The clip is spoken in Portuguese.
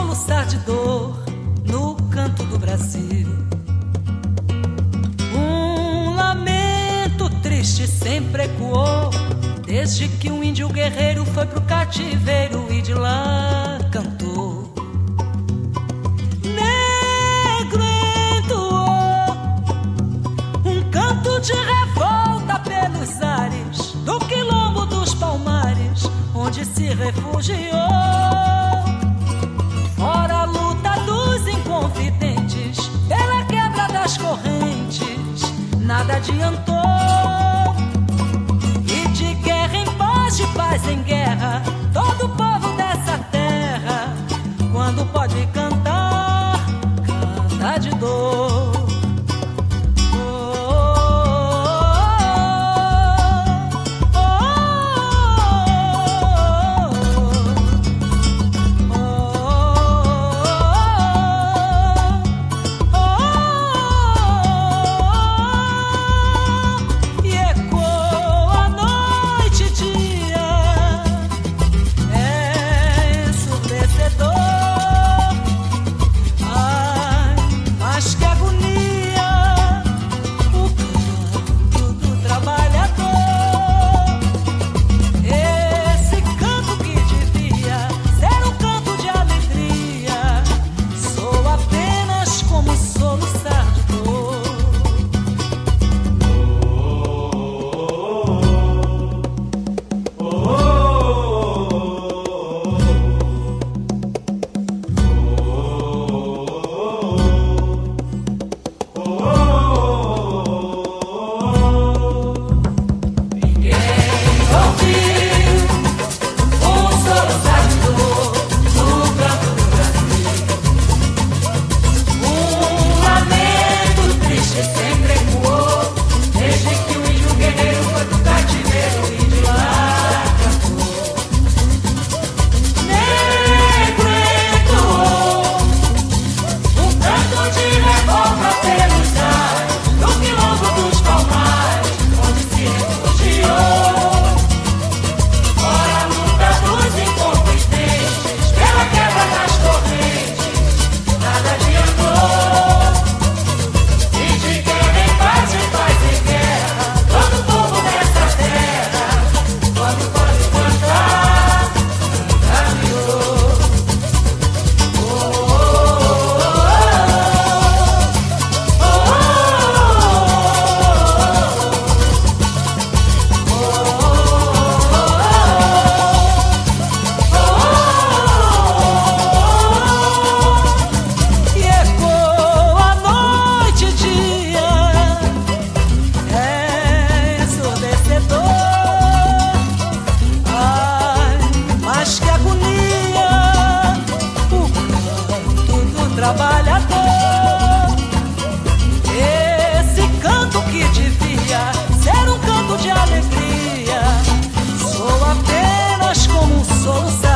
soluçar de dor no canto do Brasil. Um lamento triste sempre ecoou, desde que um índio guerreiro foi pro cativeiro e de lá cantou. Negro entoou um canto de revolta pelos ares do quilombo dos Palmares, onde se refugiou. Fora a luta dos inconfidentes, pela quebra das correntes, nada adiantou. E de guerra em paz, de paz em guerra, todo o povo dessa terra, quando pode cantar, canta de dor. Trabalhador, esse canto que devia ser um canto de alegria, soa apenas como um soluço.